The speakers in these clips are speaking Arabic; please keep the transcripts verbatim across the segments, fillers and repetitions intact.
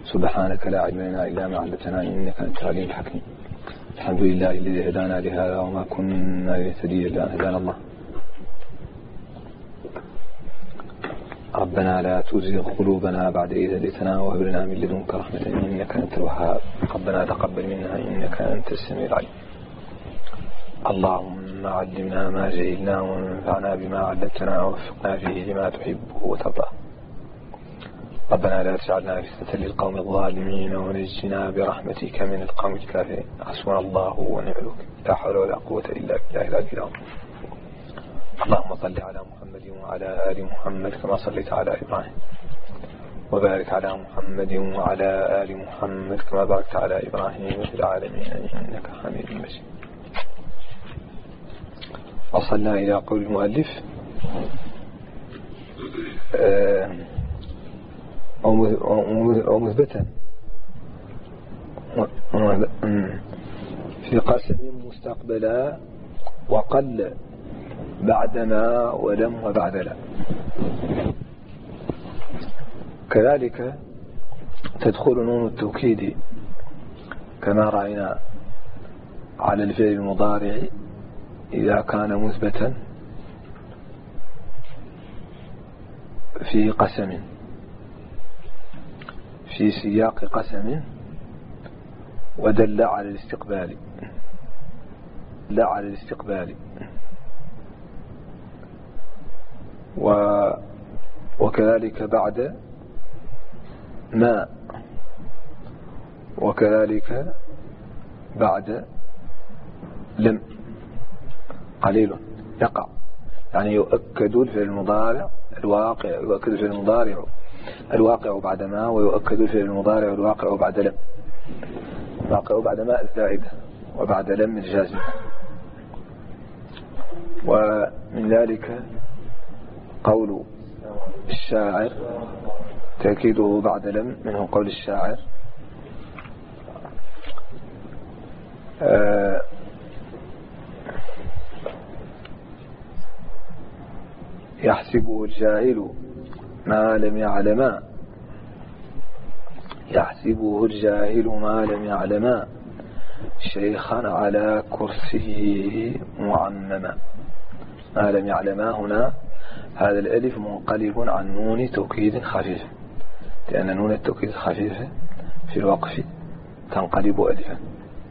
سبحانك لا علم لنا إلا ما علمتنا إنك أنت العليم الحكيم. الحمد لله الذي هدانا لهذا وما كنا لنهتدي إلا أن هدانا الله. ربنا لا تزغ قلوبنا بعد إذ هديتنا وهب لنا من لدنك رحمة إنك أنت الوهاب. ربنا تقبل منا إنك أنت السميع العليم. اللهم علمنا ما جهلنا وانفعنا بما علمتنا ووفقنا فيه لما تحبه وترضاه. ربنا لا تجعلنا فتنة للقوم الظالمين ونجنا برحمتك من القوم الكافرين. حسبنا الله ونعم الوكيل. لا حول ولا قوة إلا بالله العلي العظيم. اللهم صل على محمد وعلى آل محمد كما صليت على إبراهيم وبارك على محمد وعلى آل محمد كما باركت على إبراهيم في العالمين إنك حميد مجيد. وصلنا إلى قول المؤلف أو مثبتا في قسم مستقبلا وقل بعدما ولم وبعد لا. كذلك تدخل نون التوكيد كما رأينا على الفعل المضارع إذا كان مثبتا في قسم في سياق قسم ودل على الاستقبال لا على الاستقبال و وكذلك بعد ما وكذلك بعد لم قليل يقع يعني يؤكد الفعل المضارع الواقع يؤكد الفعل المضارع الواقع بعد ما ويؤكد الفعل المضارع الواقع بعد لم. الواقع بعد ما الزائدة وبعد لم الجازمة. ومن ذلك قول الشاعر تأكيده بعد لم منه قول الشاعر آه يحسبه الجاهل ما لم يعلما يحسبه الجاهل ما لم يعلما شيخا على كرسيه معمما. ما لم يعلما هنا هذا الألف منقلب عن نون توكيد خفيف لأن نون التوكيد الخفيفة في الوقف تنقلب ألفا.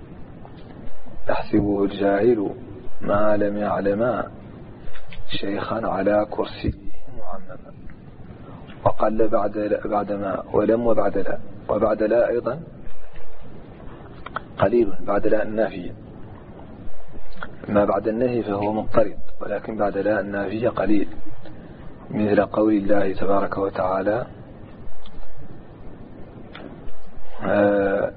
يحسبه الجاهل ما لم يعلما شيخا على كرسيه معمما. وقل بعد بعد ما ولم وبعد لا وبعد لا أيضا قليل بعد لا النافية. ما بعد النهي فهو مضطرب ولكن بعد لا النافية قليل مثل قول الله تبارك وتعالى آه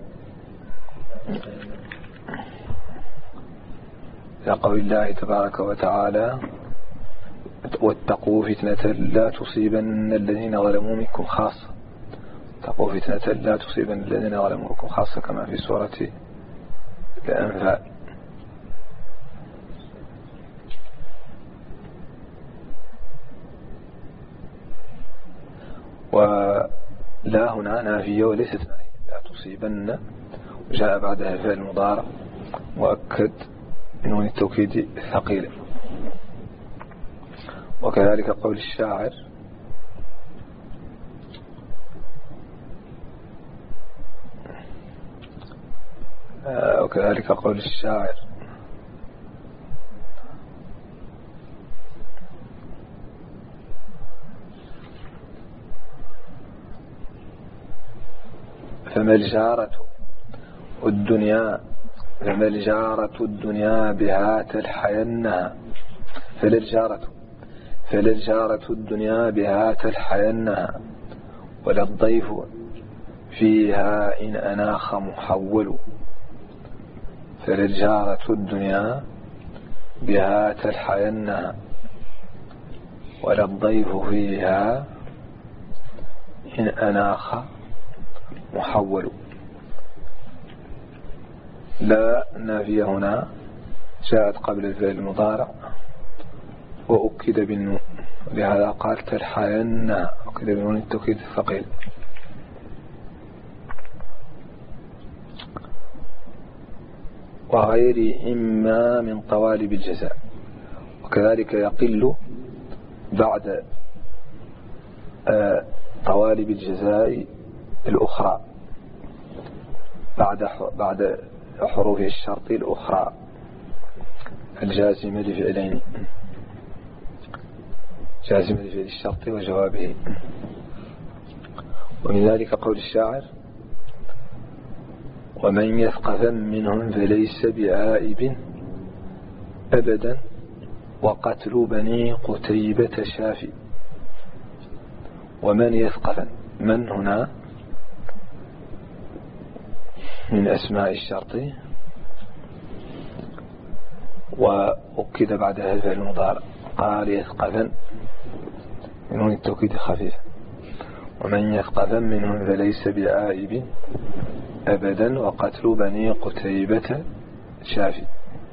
قول الله تبارك وتعالى واتقوا فتنة لا تصيبن الذين ظلموا منكم خاصة. اتقوا فتنة لا تصيبن الذين ظلموا منكم خاصة كما في سورة الأنفال. ولا هنا نافية وليست نافية. لا تصيبن وجاء بعدها فعل مضارع مؤكد نون التوكيد الثقيلة. وكذلك قول الشاعر وكذلك قول الشاعر فما الجارة الدنيا فما الجارة الدنيا بها تلحينها فلا الجارة فلا الجارة الدنيا بها تلحينها ولا الضيف فيها إن أناخ محول. فلا الجارة الدنيا بها تلحينها ولا الضيف فيها إن أناخ محول. لا نافية هنا جاءت قبل الفعل المضارع وأكد بالنون لهذا قال تلحين أكد بالنون التوكيد الثقيل. وغيرهما من طوالب الجزاء. وكذلك يقل بعد طوالب الجزاء الأخرى بعد بعد حروف الشرط الأخرى الجازمة لفعلين، جازمة لفعل الشرط وجوابه. ومن ذلك قول الشاعر: ومن يثقفا منهم فليس بعائب أبدا وقتل بني قتيبة شافي. ومن يثقفا، من هنا من أسماء الشرط، وأكد بعدها الفعل المضارع، قال يثقفا من التوكيد خفيف. ومن يثقفا منهم فليس بعائب أبدا وقتل بني قتيبة شافي.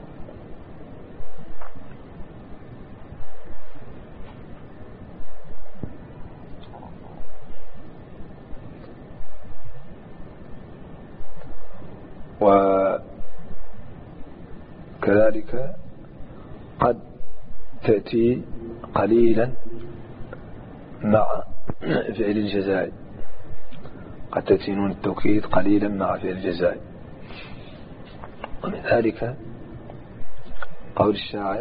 وكذلك قد تأتي قليلا مع فعل الجزاء، قد تأتي نون التوكيد قليلا مع فعل الجزاء. ومن ذلك قول الشاعر: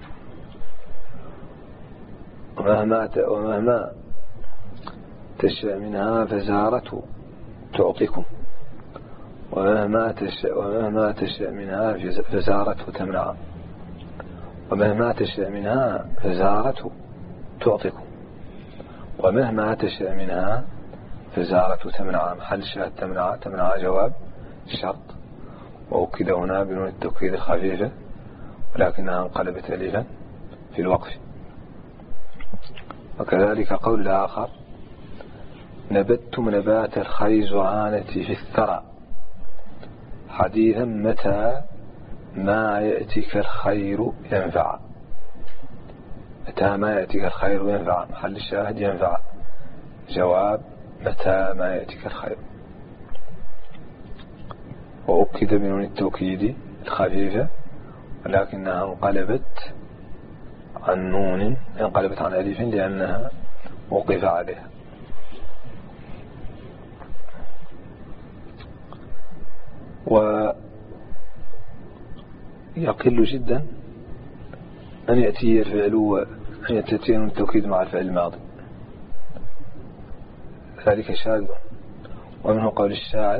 ومهما ومهما تشاء منها فزارته تعطيكم، ومهما تشاء ومهما تشاء منها فزارته تمنع، ومهما تشاء منها فزارته تعطيكم، ومهما تشاء منها فزارته تمنع. محل شاهد تمنع، تمنع جواب الشرط، وأكد هنا بنون التوكيد الخفيفة ولكنها انقلبت أليفا في الوقف. وكذلك قول الآخر: نبتم نبات الخيزعانة في الثرى حديثا متى ما يأتيك الخير ينفع. متى ما يأتيك الخير ينفع، محل الشاهد ينفع جواب متى ما يأتيك الخير. وأكد بنون التوكيد الخفيفة ولكنها انقلبت عن نون، انقلبت عن ألف لأنها وقف عليها. ويقل جدا أن يأتي الفعل أن يأتي نون التوكيد مع الفعل الماضي، ذلك شاذ. ومنه قول الشاعر: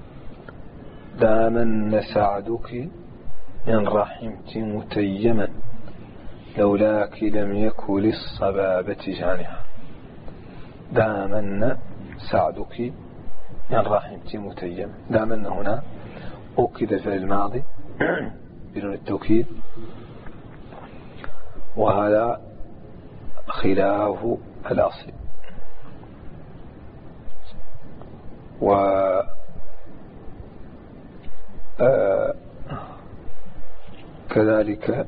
دامن سعدك إن رحمت متيما لولاك لم يكن للصبابة جانحا. دامن سعدك إن رحمت متيما، دامن هنا أكد في الماضي بدون التوكيد، وهذا خلاف الأصل. و آه كذلك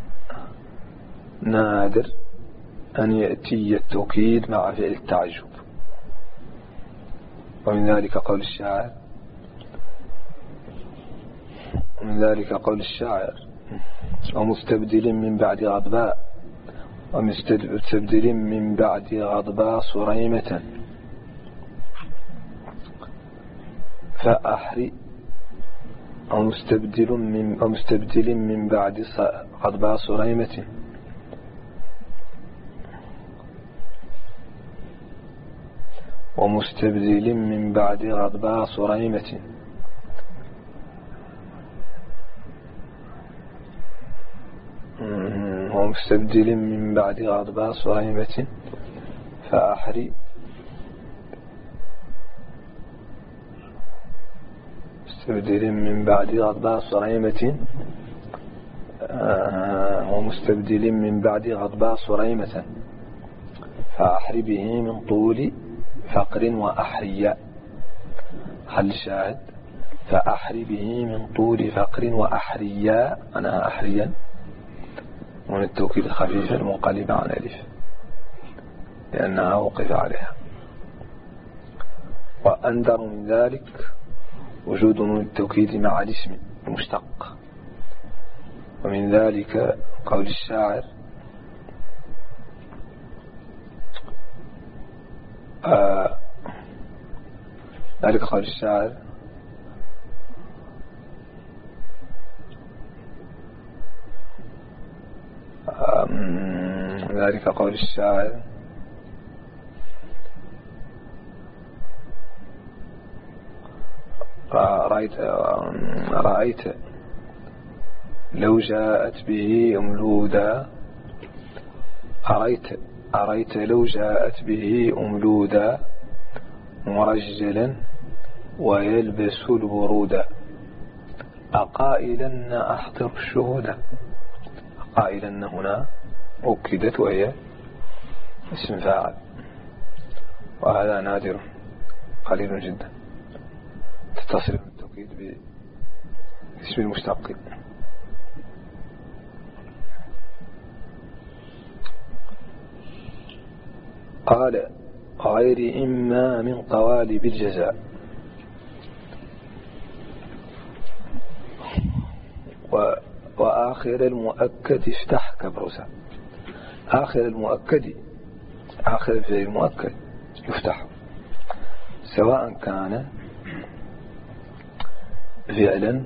نادر أن يأتي التوكيد مع فعل التعجب. ومن ذلك قول الشاعر ومن ذلك قول الشاعر: ومستبدل من بعد غضباء ومستبدل من بعد غضباء صريمة فأحري ومستبدل من ومستبدل من بعد غضباء صريمة ومستبدل من بعد غضباء صريمة ومستبدل من بعد غضباء صريمة فأحري مستبدل من بعد غضباء صريمة ومستبدل من بعد غضباء صريمة فأحري به من طول فقر وأحرياء. حل شاهد: فأحري به من طول فقر وأحرياء، أنا أحريا من التوكيد الخفيف المنقلب عن ألف لأنها وقف عليها. وأندر من ذلك وجود نون التوكيد مع الاسم المشتق ومن ذلك قول الشاعر آه ذلك قول الشاعر ذلك قول الشاعر رأيت رأيت لو جاءت به أملودا أريت أريت لو جاءت به أملودا مرجلا ويلبس البرودا أقائلا أحضر الشهودا. أقائلا هنا أكدت وهي اسم فاعل، وهذا نادر قليل جدا تتصل بالتوكيد باسم المشتق. قال غير إما من قوالب الجزاء. و وآخر المؤكد افتح كبرسا. آخر المؤكد آخر الفعل المؤكد يفتح سواء كان فعلا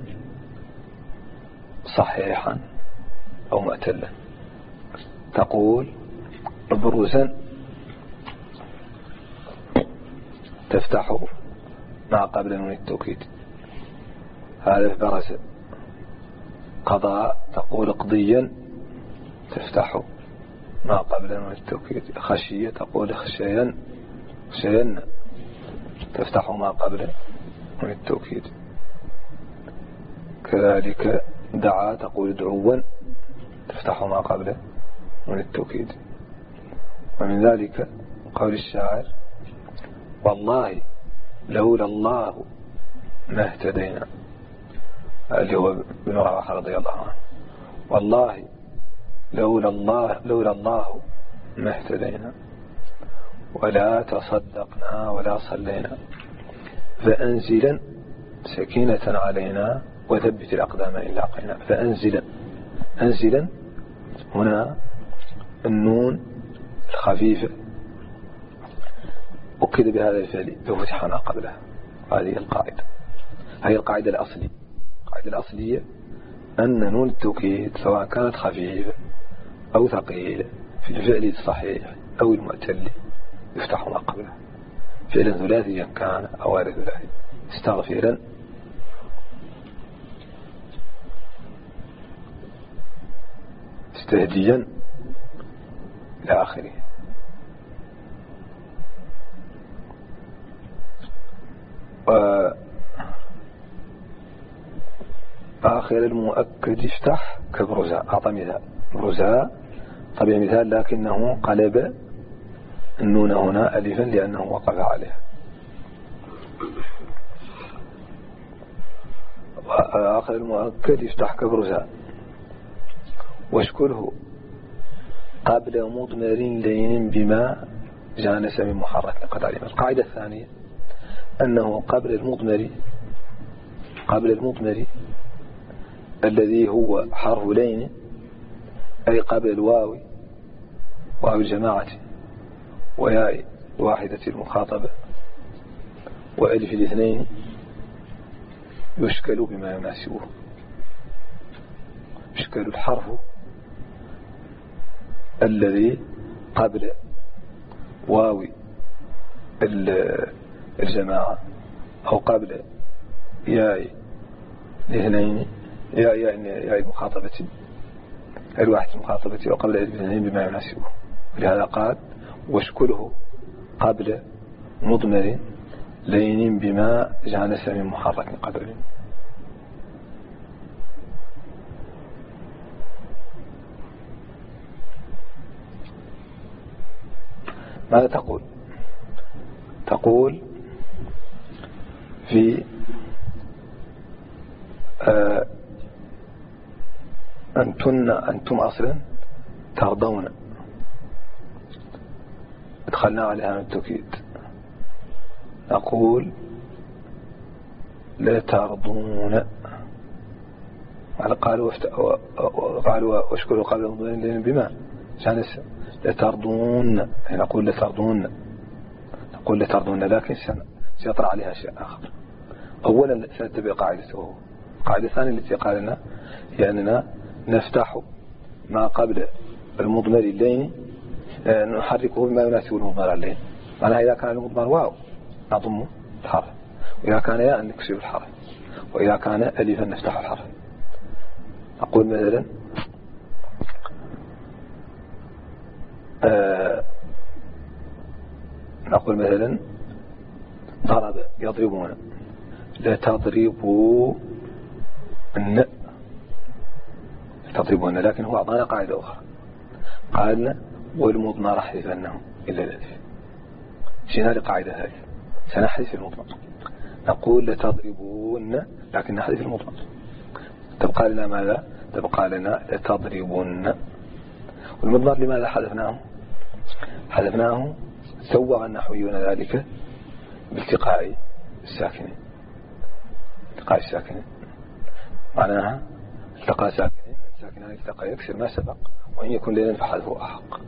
صحيحا أو معتلا. تقول برزا تفتح مع قبل نون التوكيد، هذا برز. قضاء تقول قضيا تفتح مع قبل نون التوكيد. خشية تقول خشيا خشيا تفتح مع قبل نون التوكيد. كذلك دعا تقول دعوا تفتح ما قبله من التوكيد. ومن ذلك قول الشاعر والله لولا الله ما اهتدينا، اللي هو ابن رواحة رضي الله عنه. والله لولا الله لولا الله ما اهتدينا ولا تصدقنا ولا صلينا فأنزلا سكينة علينا وثبت الأقدام إن لاقينا. فأنزلا أنزلا هنا النون الخفيفة أكد بهذا الفعل بفتح ما قبلها. هذه القاعدة، هذه القاعدة الأصلية. القاعدة الأصلية أن نون التوكيد سواء كانت خفيفة أو ثقيلة في الفعل الصحيح أو المعتل يفتح ما قبلها. فعلا ثلاثيا كان أو غير ثلاثي، استغفرا استهديا إلى آخره. آخر المؤكد افتح كبرزاء. أعطى مثال برزاء طبيعي مثال، لكنه قلب النون هنا ألفا لأنه وقف عليها. آخر المؤكد افتح كبرزاء واشكله قبل مضمر لين بما جانس من محرك قد علم. القاعدة الثانية أنه قبل المضمر قبل المضمر الذي هو حرف لين، أي قبل الواو واو الجماعة وياء واحدة المخاطبة وألف الاثنين يشكل بما يناسبه. يشكل الحرف الذي قبل واو الجماعة أو قبل ياء الاثنين يا يا يا المخاطبة الواحد المخاطبة وقبل الاثنين بما يناسبه. لهذا قال واشكله قبل مضمر لين بما جانس من محرك قبل. ماذا تقول؟ تقول في آه أنتن أنتم أصلا ترضون، ادخلنا عليها التوكيد. نقول لا ترضون قالوا قالوا واشكروا قبل المضمرين بما عشان لترضون، نقول لترضون نقول لترضون لكن سيطرأ عليها شيء آخر. أولا سنتبع قاعدته. القاعدة الثانية التي قال لنا هي أننا نفتح ما قبل المضمر اللين نحركه بما يناسب المضمر اللين. معناها إذا كان المضمر واو نضم الحرف، وإذا كان ياء نكسر الحرف، وإذا كان ألفا نفتح الحرف. أقول مثلا آه نقول مثلا ضرب يضربون، لا تضربوا الن تضربون، لكن هو أعطانا قاعدة أخرى قالنا والمضمر احذفنه إلا الألف. جينا لقاعدة ثالثة سنحذف المضمر، نقول لتضربون لكن نحذف المضمر، تبقى لنا ماذا؟ تبقى لنا لتضربون. والمضمر لماذا حذفناه؟ حذفناه سوغ النحويون ذلك بالتقاء الساكنين. التقاء الساكنين معناها التقاء ساكنين ساكنان التقاء يكسر ما سبق، وإن يكن ليلا فحذفه أحق.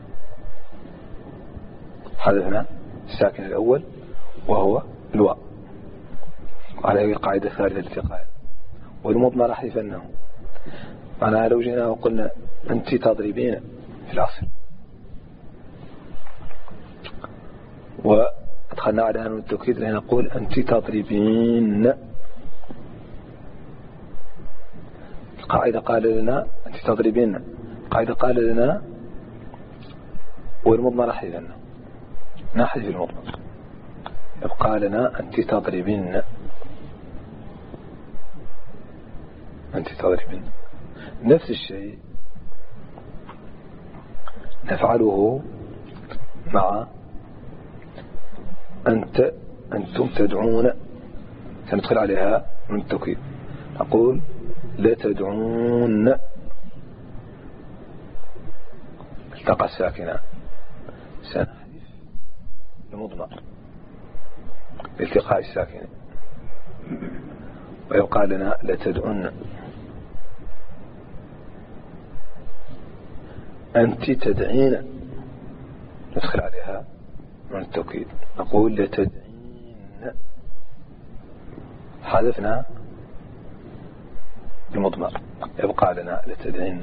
حذفنا الساكن الأول وهو الواء، وعلى القاعدة الثالثة الالتقاء. والمضمر احذفنه معناها لو جينا وقلنا أنت تضربين في العصر وأدخلنا على نون التوكيد لنقول أنت تضربين. القاعدة قال لنا أنت تضربين، القاعدة قال لنا والمضمر احذفنه، نحذف المضمر يبقى لنا أنت تضربين. أنت تضربين نفس الشيء نفعله مع أنت أنتم تدعون، سندخل عليها من التوكيد نقول لا تدعون، التقى الساكنة سنحذف المضمر التقاء الساكنة ويبقى لنا لا تدعون. أنت تدعين ندخل عليها من التوكيد نقول لا تدعين، حذفنا المضمر يبقى لنا لا تدعين.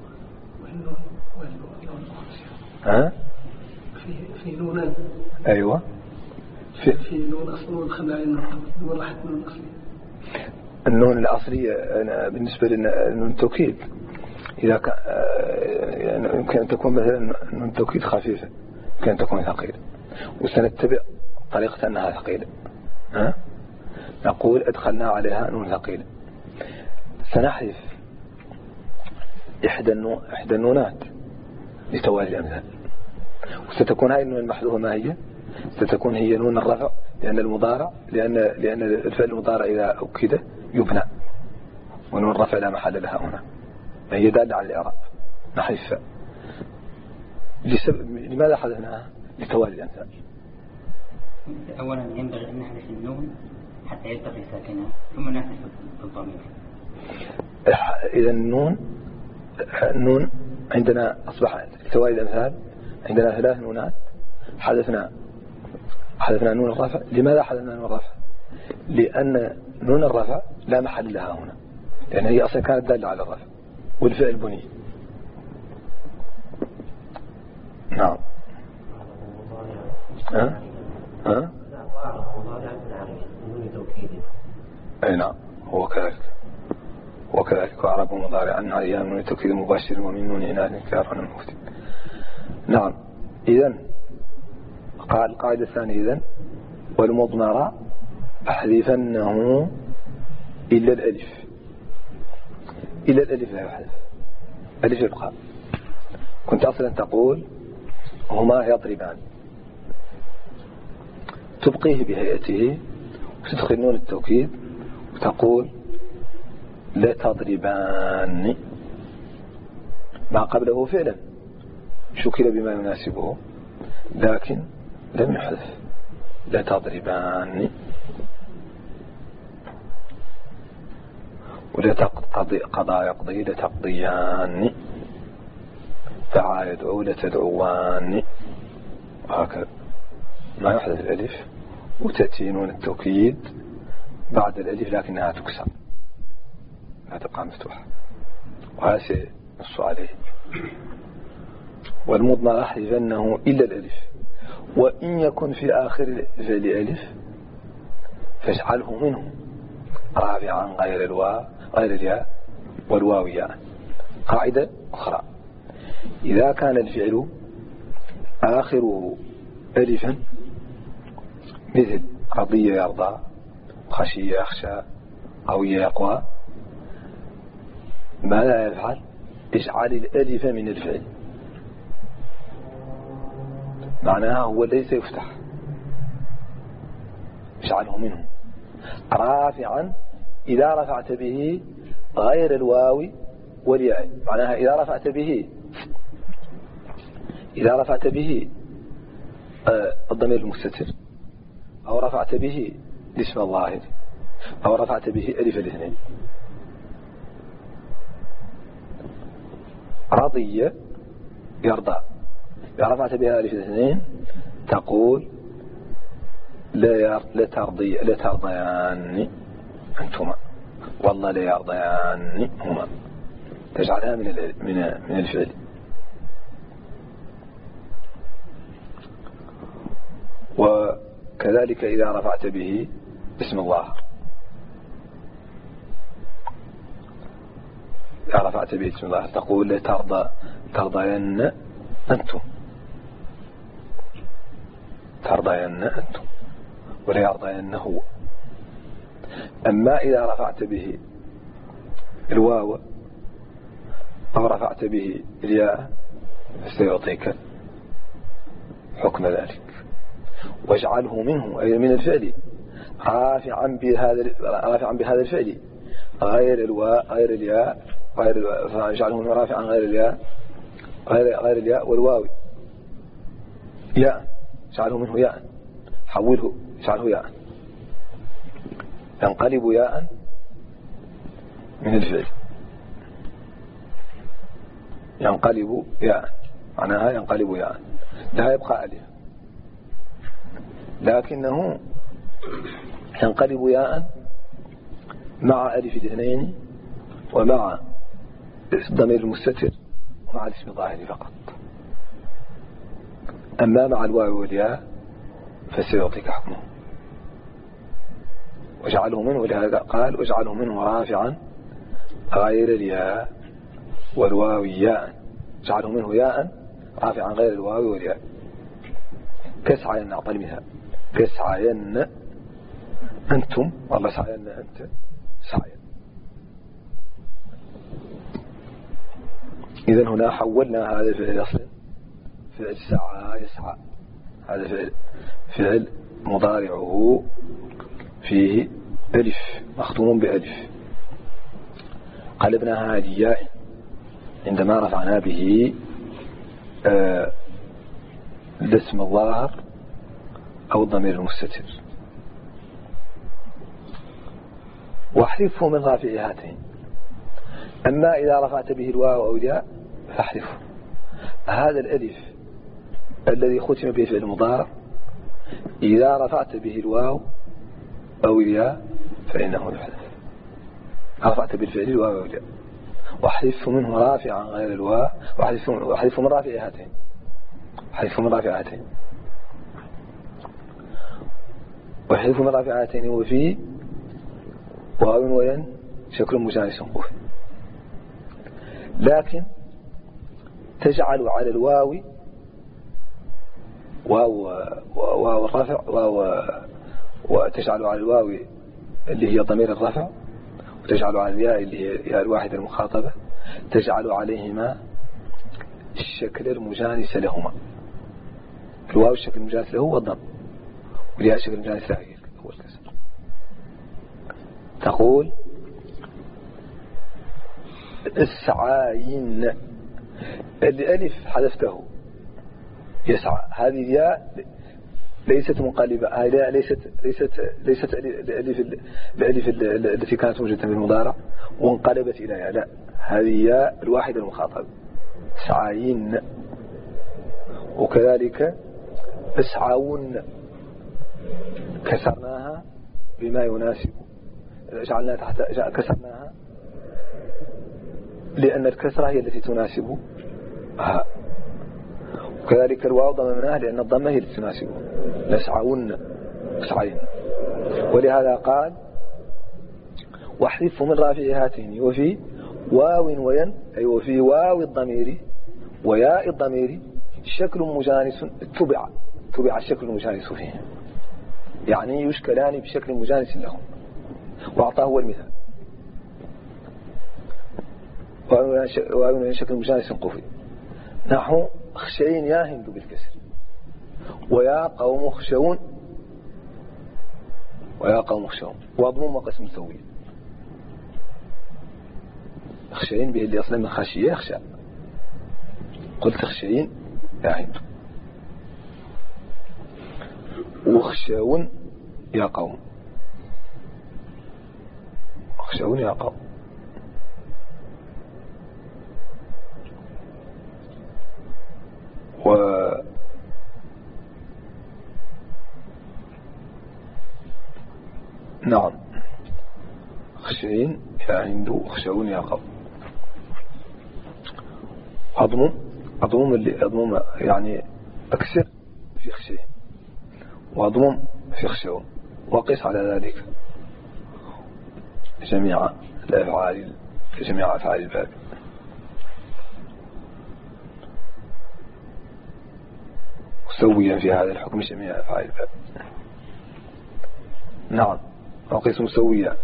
ها في في نونان. أيوة في في نون أصل نون خلال نون راحت نون أصلية. النون الأصلية بالنسبة لنون التوكيد إذا كان يعني يمكن أن تكون مثلا نون التوكيد خفيفة، يمكن أن تكون ثقيلة، وسنتبع طريقة أنها ثقيلة. ها نقول أدخلنا عليها نون ثقيلة، سنحذف إحدى النون إحدى النونات لتوالي الأمثال، وستكون هذه النون المحذوفة ما هي؟ ستكون هي نون الرفع، لأن المضارع لأن لأن الفعل المضارع إذا أكد يبنى، ونون الرفع لا محل لها هنا، هي دالة على الإعراب. نحذف لسبب لماذا حذفناها؟ لتوالي الأمثال. أولا ينبغي أن نحذف النون حتى يلتقي ساكنها ثم نحذف الضمير. إذا النون النون عندنا أصبح لتوالي الأمثال عندنا ثلاث نونات، حذفنا حذفنا نون الرفع. لماذا حذفنا نون الرفع؟ لأن نون الرفع لا محل لها هنا، لأن هي أصلا كانت دالة على الرفع والفعل بني. نعم. ها ها أي نعم هو كذلك هو كذلك وأعرب مضارع عن عليها من توكيد مباشر ومن نون إناث كافر المفتي. نعم. إذن قال القاعدة الثانية إذن والمضمر أحذفنه إلا الألف، إلا الألف لا يحذف، ألف يبقى. كنت أصلا تقول هما يضربان، تبقيه بهيئته وتدخل نون التوكيد وتقول لا تضربان، ما قبله فعلا شكل بما يناسبه لكن لم يحذف لا تضربان. ولتقضي قضى يقضي لتقضيان، دعا يدعو لتدعوان، وهكذا ما يحدث الألف وتأتي نون التوكيد بعد الألف لكنها تكسر لا تبقى مفتوحة، وهذا سينص عليه. والمضمر أحذفنه إلا الألف، وإن يكن في آخر الفعل ألف فاجعله منه رافعا غير الواو غير الياء والواو ياء. قاعدة أخرى: إذا كان الفعل آخره ألفا مثل رضي يرضى، خشي يخشى، قوي يقوى، ماذا يفعل؟ اجعل الألف من الفعل، معناها هو ليس يفتح، اجعله منه رافعا إذا رفعت به غير الواو والياء، معناها إذا رفعت به إذا رفعت به الضمير المستتر، أو رفعت به الاسم الظاهر، أو رفعت به ألف الاثنين. رضي يرضى، إذا رفعت بها ألف الاثنين تقول لا ترضي لا ترضيان أنتما، والله لا يرضيان هما، تجعلها من من من الفعل. وكذلك إذا رفعت به اسم الله، إذا رفعت به اسم الله تقول لا ترضى ترضين أنتم، ترضين أنتم ولا يرضين هو. أما إذا رفعت به الواو أو رفعت به الياء سيعطيك حكم ذلك. واجعله منه أي من الفعل رافعا بهذا رافعا بهذا الفعل غير الواو غير الياء غير الواو، فاجعله منه رافعا غير الياء غير غير الياء والواو ياء، اجعله منه ياء، حوله اجعله ياء، ينقلب ياء من الفعل، ينقلب ياء معناها ينقلب ياء، لا يبقى ألف، لكنه ينقلب ياء مع ألف الاثنين ومع الضمير المستتر ومع الاسم الظاهر فقط. أما مع الواو والياء فسيعطيك حكمه. واجعله منه، ولهذا قال واجعله منه رافعا غير الياء والواو ياء، اجعله منه ياء رافعا غير الواو والياء. كسعين أعطى المثال، كسعين أنتم، والله سعين أنت سعين. إذن هنا حولنا هذا الفعل أصلا فعل سعى يسعى، هذا فعل فعل مضارعه فيه ألف مختوم بألف، قلبناها لياء عندما رفعنا به آه الاسم الظاهر أو الضمير المستتر. واحذفه من رافع هاتين. أما إذا رفعت به الواو أو الياء فاحذفه. هذا الألف الذي ختم به فعل المضارع إذا رفعت به الواو أو الياء فإنه يحذف. رفعت بالفعل الواو أو الياء، واحذفه منه رافعا غير الواو، واحذفه من رافع هاتين، واحذفه من رافع هاتين، واحذفه من رافع هاتين وفي واو وين شكل مجانس قوي، لكن تجعل على الواو واو واو الرفع واو، وتجعل على الواو اللي هي ضمير الرفع، وتجعل على الياء اللي هي ياء الواحدة المخاطبة، تجعل عليهما الشكل المجانس لهما. الواو الشكل المجانس له هو الضم، والياء الشكل المجانس له هو الكسر. تقول السعاين، الألف حذفته يسعى، هذه الياء ليست منقلبة، هذه ليست ليست ليست الألف الألف التي كانت موجودة في المضارع وانقلبت إلى ياء، لا، هذه ياء الواحدة المخاطب تسعين. وكذلك تسعون كسرناها بما يناسب، جعلنا تحت كسرناها لأن الكسرة هي التي تناسبها، وكذلك الواو ضممناها لأن الضمة هي التي تناسبه، نسعون سعين. ولهذا قال واحذف من رافع هاتين وفي واو وين، أي وفي واو الضمير وياء الضمير شكل مجانس تبع تبع الشكل المجانس فيه، يعني يشكلان بشكل مجانس لهم. وأعطاه هو المثال واو شكل مجانس قفي، نحو خشين يا هند بالكسر، ويا قوم خشون ويا قوم خشون، وضمون وقسم سوي. خشين به اللي أصلا من خشية يخشى، قلت خشين يا هند، وخشون يا قوم، خشون يا قوم. و نعم خشين يا هند وخشون يا قوم. أضمم أضمم اللي أضمم يعني أكسر في خشين، وأضمم في خشون، وقس على ذلك جميع الأفعال جميع أفعال الباب. سويا في هذا الحكم جميع أفعال الباب. نعم وقس مسويا.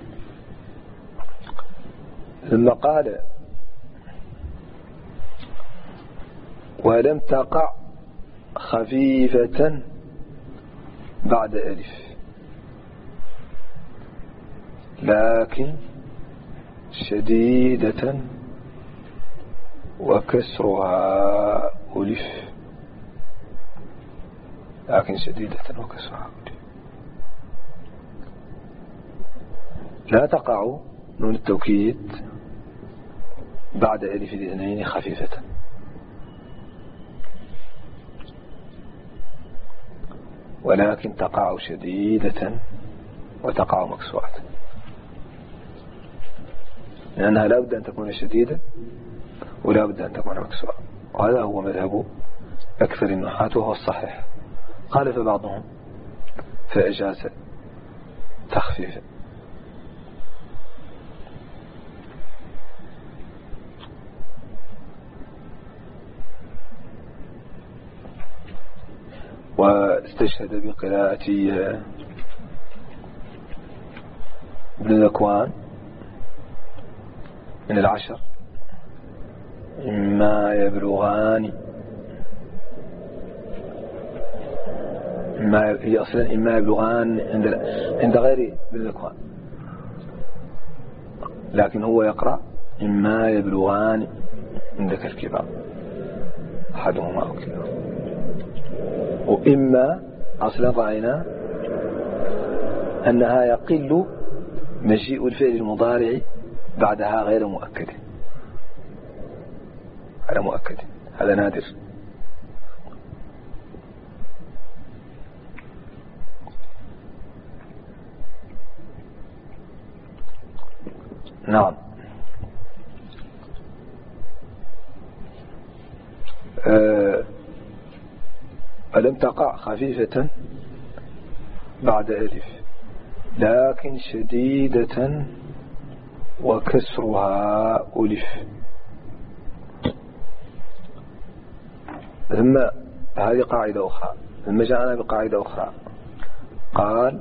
ثم قال ولم تقع خفيفة بعد ألف، لكن شديدة وكسرها ألف، لكن شديدة وكسرها ألف. لا تقع نون التوكيد بعد ألف الاثنين خفيفة، ولكن تقع شديدة وتقع مكسورة، لأنها لا بد أن تكون شديدة ولا بد أن تكون مكسورة، وهذا هو مذهب أكثر النحاة وهو الصحيح. قال فبعضهم فأجاز تخفيفا. واستشهد بقراءة ابن ذكوان من العشر إما يبلغان، إما هي أصلا إما يبلغان عند عند غير ابن ذكوان، لكن هو يقرأ إما يبلغان عندك الكبار أحدهما أو كلاهما. وإما أصلا رأينا أنها يقل مجيء الفعل المضارع بعدها غير مؤكد، على مؤكد، هذا نادر. نعم أه ألم تقع خفيفة بعد ألف، لكن شديدة وكسرها ألف. ثم هذه قاعدة أخرى، ثم جاءنا بقاعدة أخرى قال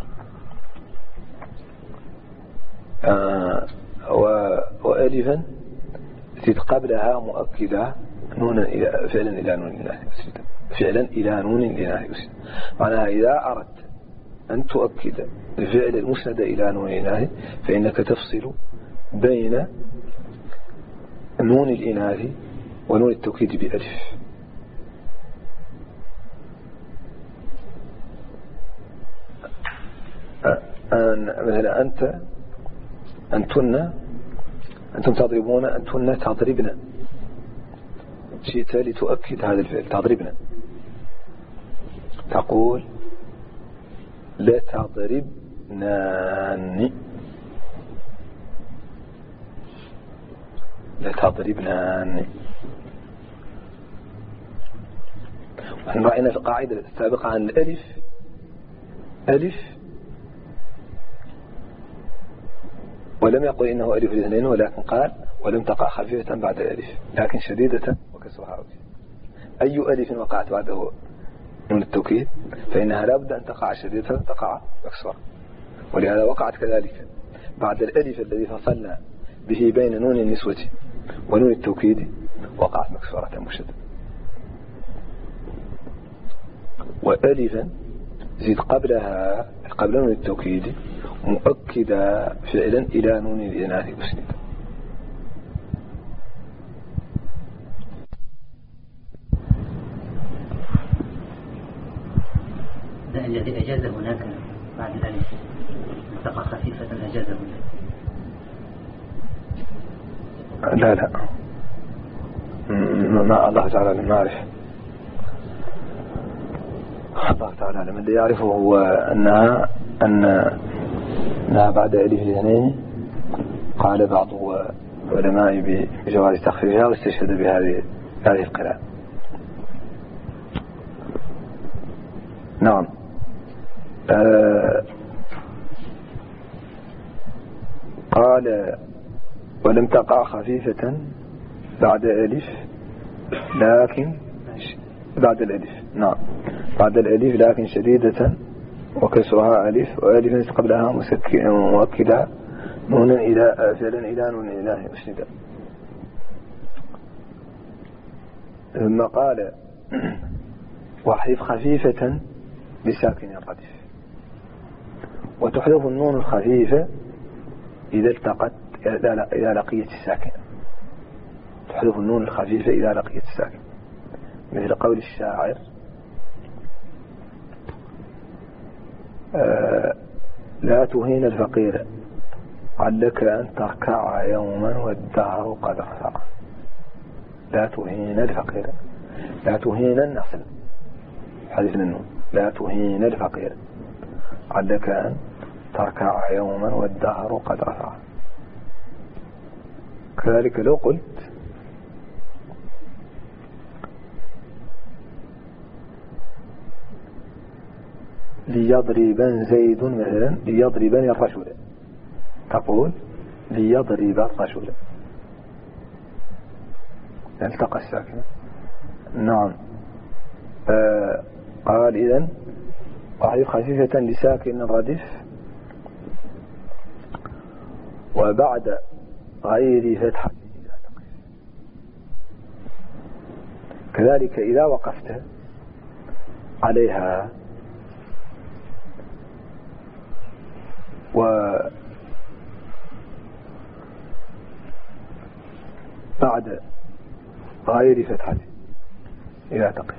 آه وألفا تزيد قبلها مؤكدة نونا إلى فعلا إلى نون الإناث يسجد، فعلا إلى نون الإناث يسجد. معناها إذا أردت أن تؤكد الفعل المسند إلى نون الإناث فإنك تفصل بين نون الإناث ونون التوكيد بألف. أن مثلا أنت أنتن أنتم تضربون أنتن تضربن شئت لتؤكد هذا الفعل تضربن تقول لا تضربناني لا تضربناني. ونحن رأينا في القاعدة السابقة عن الألف ألف ولم يقل إنه ألف الاثنين ولكن قال ولم تقع خفيفة بعد الألف لكن شديدة وكسرها ألف. أي ألف وقعت بعده نون التوكيد فإنها لا بد أن تقع شديدة تقع مكسورة، ولهذا وقعت كذلك بعد الألف الذي فصلنا به بين نون النسوة ونون التوكيد وقعت مكسورة مشددة. وألفا زيد قبلها قبل نون التوكيد مؤكدا فعلا إلى نون الإناث أسند. ده الذي أجاز هناك بعد الألف تقع خفيفة أجاز هناك. لا لا ما الله تعالى لم يعرف. الله تعالى لم يعرفه هو أنها أن أنها بعد ألف الاثنين قال بعض علماء بجواز تخفيفها واستشهد بهذه هذه القراءة. نعم. آه قال ولم تقع خفيفة بعد ألف لكن بعد الألف نعم بعد الألف لكن شديدة وكسرها ألف وألف قبلها مؤكدة نون إلى فعلا إلى نون إله أسندا. ثم قال واحذف خفيفة بساكن الردف وتحذف النون الخفيفة إذا التقت إذا لقيت الساكن. تحذف النون الخفيفة إذا لقيت الساكن مثل قول الشاعر آه لا تهين الفقير علك أن تركع يوما والدهر قد رفع. لا تهين الفقير لا تهين النصل حديث النون لا تهين الفقير علك أن تركع يوما والدهر قد رفع. كذلك لو قلت ليضربن زيد مثلا ليضربن الرجل تقول ليضرب الرجل التقى الساكن. نعم. آه قال إذن وحذف خفيفة لساكن الردف وبعد غير فتحة كذلك إذا وقفت عليها وبعد غير فتحة إذا تقف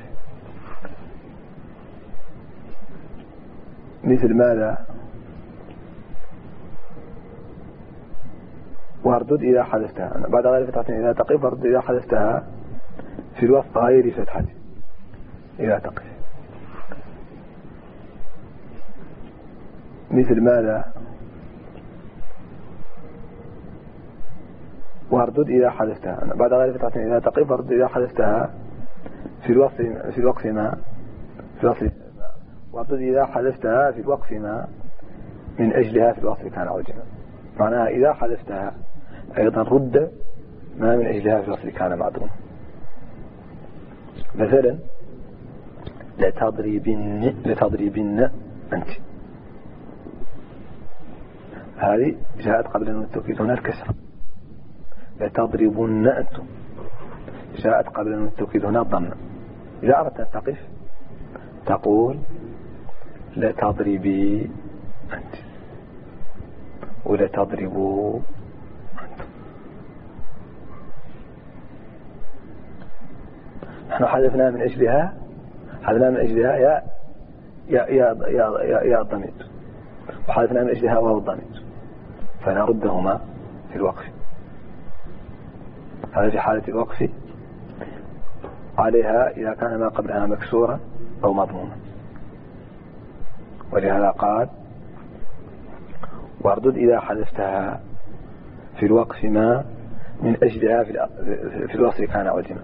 مثل ماذا واردد إذا حدثتها بعد غير فتحة إذا تقف واردد إذا حدثتها في الوقت غير فتحة إذا تقف مثل ماذا واردد إذا حدثتها بعد غير فتحة إذا تقف واردد إذا حدثتها في الوقت في الوقت ما في الوقت واردد إذا حدثتها في الوقت ما من أجلها في الوقت كان عوجها. معناها إذا حدثتها أيضا رد ما من أجلها في الوقت كان معدوما. مثلا لتضربن لتضربن أنت هذه جاءت قبل نون التوكيد هنا الكسرة. لتضربن أنتم جاءت قبل نون التوكيد هنا الضمة. إذا أردت أن تقف تقول لتضربي أنت ولا تضربوا أنتم. نحن حذفنا من أجلها حذفنا من أجلها يا يا يا يا يا الضمير وحذفنا من أجلها واو الضمير فنردهما في الوقف. هذا في حالة الوقف عليها إذا كان ما قبلها مكسورا أو مضموما. ولهذا قال واردد إذا حذفتها في الوقف ما من أجلها في الوصل كان عدما.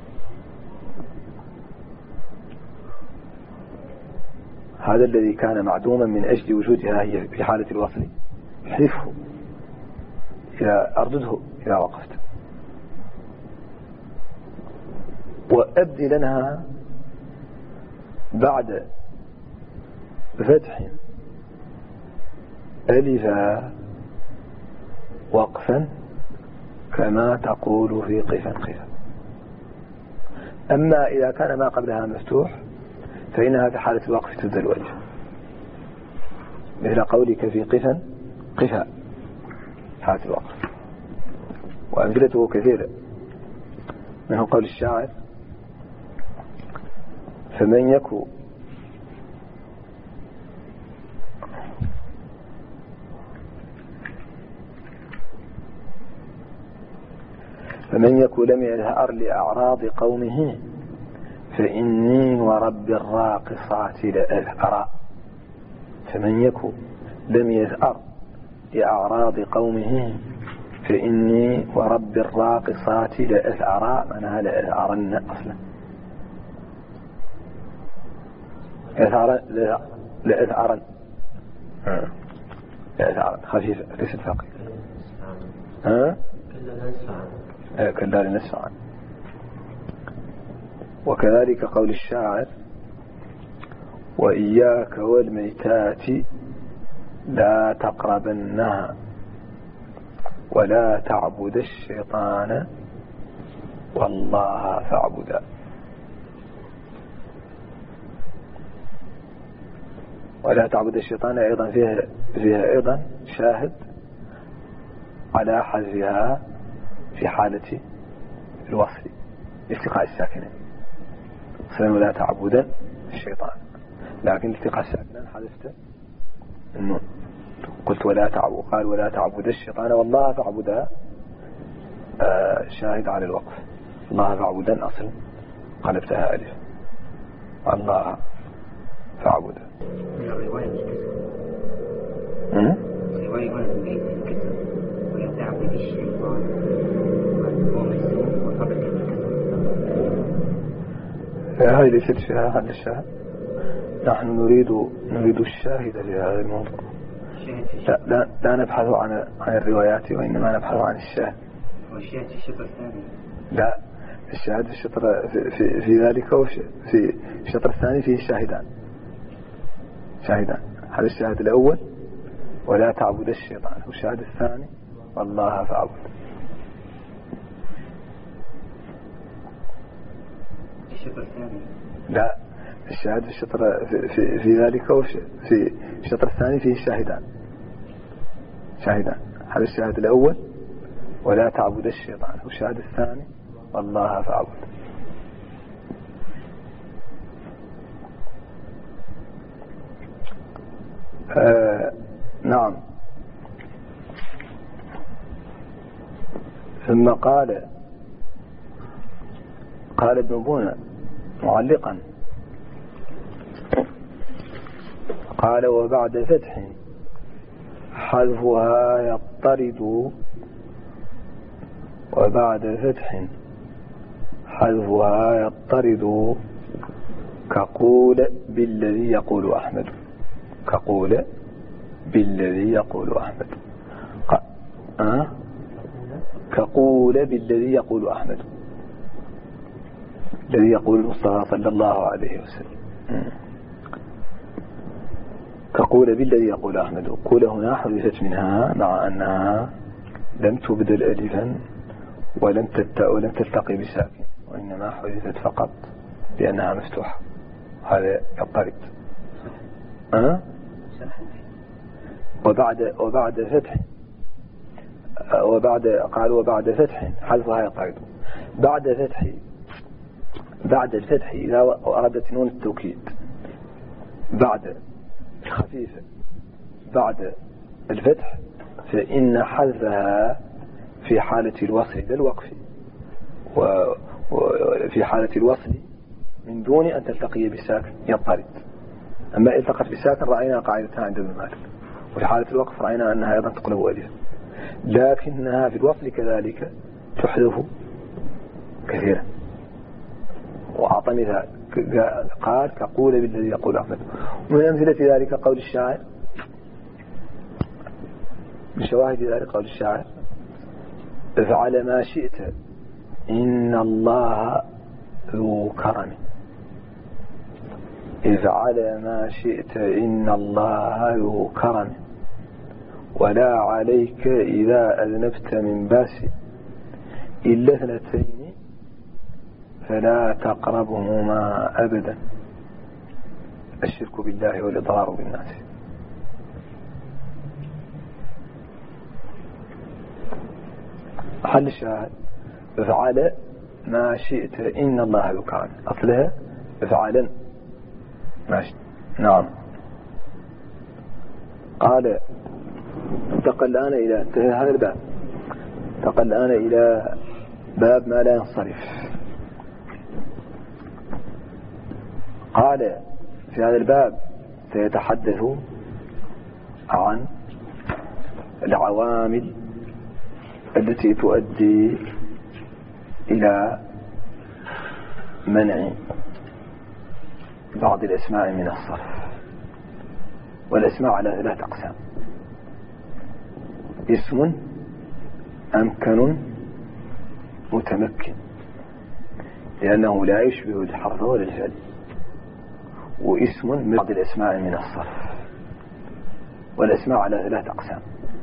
هذا الذي كان معدوما من أجل وجودها هي في حالة الوصل احذفه إذا أردده إذا وقفت، وأبدلنها بعد فتح ألفا وقفا كما تقول في قفا قفا. أما إذا كان ما قبلها مفتوح فإنها في حالة الوقف تبدل ألفا، مثل قولك في قفا قفا حالة الوقف. وأمثلته كثيرة، منه قول الشاعر فمن يكو فمن يكو لم يظهر لأعراض قومه فإني ورب الراقصات لأذهر. فمن يكو لم يظهر لأعراض قومه فإني ورب الراقصات لأذهر، معناها لأذهرن أصلا لأذهرن لأذهرن لأذهرن خفيفة ليست ثقيلة. ها كلا لنسفعا. وكذلك قول الشاعر وإياك والميتات لا تقربنها ولا تعبد الشيطان والله فاعبدا. ولا تعبد الشيطان أيضا فيها, فيها أيضا شاهد على حذفها في حالة الوصل التقاء الساكنين، ولا تعبدا الشيطان، لكن التقاء الساكنين حذفت النون. قلت ولا تعبد، قال ولا تعبد الشيطان والله فاعبدها آه شاهد على الوقف. الله فاعبدا أصل قلبتها ألف، الله فاعبدها. رواية ولا تعبد الشيطان هذه ليست فيها هذا الشاهد. نحن نريد نريد الشاهد في هذا الموضوع. لا, لا, لا نبحث عن عن الروايات، وإنما نبحث عن الشاهد. والشاهد في الشطر الثاني. لا، الشاهد في الشطر في, في, في ذلك وفي في الشطر الثاني فيه شاهدان شاهدان هذا الشاهد الأول ولا تعبد الشيطان، والشاهد الثاني والله فاعبد. الشطر الثاني لا، الشاهد في الشطر في, في, في ذلك وفي في الشطر الثاني فيه شاهدان شاهدان هذا الشاهد الأول ولا تعبد الشيطان، والشاهد الثاني والله فاعبد. آه نعم. ثم قال قال ابن بونة معلقا قال وبعد فتح حذفها يضطرد وبعد فتح حذفها يضطرد كقول بالذي يقول أحمد كقول بالذي يقول أحمد أه؟ كقول بالذي يقول أحمد الذي يقول المصطفى صلى الله عليه وسلم. كقول بالذي يقول أحمد. قول هنا حذفت منها مع أنها لم تبدل ألفا ولم ولم تلتقي بساكن، وإنما حذفت فقط لأنها مفتوحة. هذا يضطرد. أه؟ وبعد وبعد فتح وبعد قال وبعد فتح حذفها يضطرد. بعد فتح بعد الفتح إذا أردت نون التوكيد بعد خفيفة بعد الفتح فإن حذفها في حالة الوصل للوقف وفي حالة الوصل من دون أن تلتقي بساكن يضطرد. أما التقت بساكن رأينا قاعدتها عند ابن مالك، وفي حالة الوقف رأينا أنها أيضا تقلب ألف، لكنها في الوصل كذلك تحذف كثيرا. وأعطى مثال قال كقول بالذي يقول أحمد. ومن أمثلة ذلك قول الشاعر، من شواهد ذلك قول الشاعر افعل ما شئت إن الله ذو كرم، افعل ما شئت إن الله ذو كرم، ولا عليك إذا أذنبت من باس إلا اثنتين فلا تقربهما أبدا، الشرك بالله والإضرار بالناس. حل الشاهد افعل ما شئت إن الله ذو كرم، أصلها افعلا ما شئت. نعم. قال انتقل الآن إلى انتهى هذا الباب، انتقل الآن إلى باب ما لا ينصرف. قال في هذا الباب سيتحدث عن العوامل التي تؤدي إلى منع بعض الأسماء من الصرف. والأسماء على ثلاث أقسام: اسم أمكن متمكن لأنه لا يشبه الحرف ولا الفعل، واسم من بعض الأسماء من الصرف. والأسماء على ثلاث أقسام: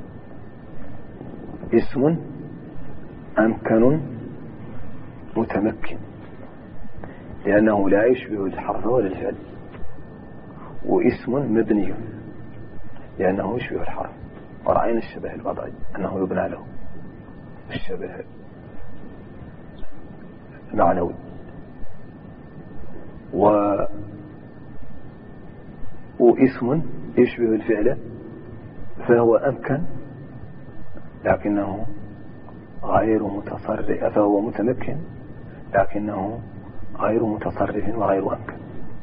اسم أمكن متمكن لأنه لا يشبه الحرف ولا الفعل، واسم مبني لأنه يشبه الحرف، ورأينا الشبه الوضعي أنه يبنى له الشبه معنوي. و... واسم يشبه الفعل فهو أمكن لكنه غير متصرف، فهو متمكن لكنه غير متصرف وغير أمكن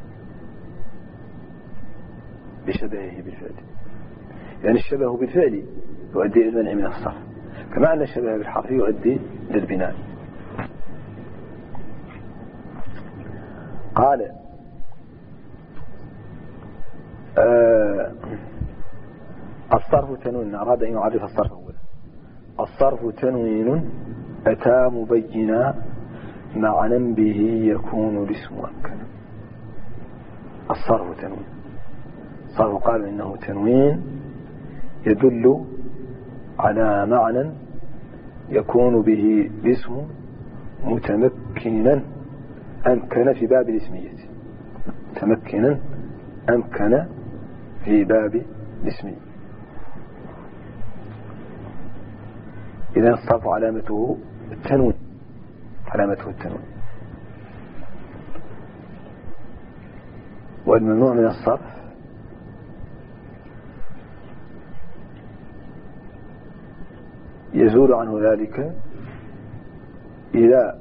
بشبهه بالفعل. يعني الشبه بالفعل يؤدي إلى المنع من الصرف، كما أن الشبه بالحرف يؤدي للبناء. قال آه الصرف تنوين، أراد أن يعرف الصرف أولا. الصرف تنوين أتى مبينا معنى به يكون الاسم أمكن. الصرف تنوين، الصرف قال إنه تنوين يدل على معنى يكون به الاسم متمكنا أمكن في باب الاسمية، متمكنا أمكن في باب الاسمية. إذا الصرف علامته التنوين، علامته التنوين. والممنوع من الصرف يزول عنه ذلك إذا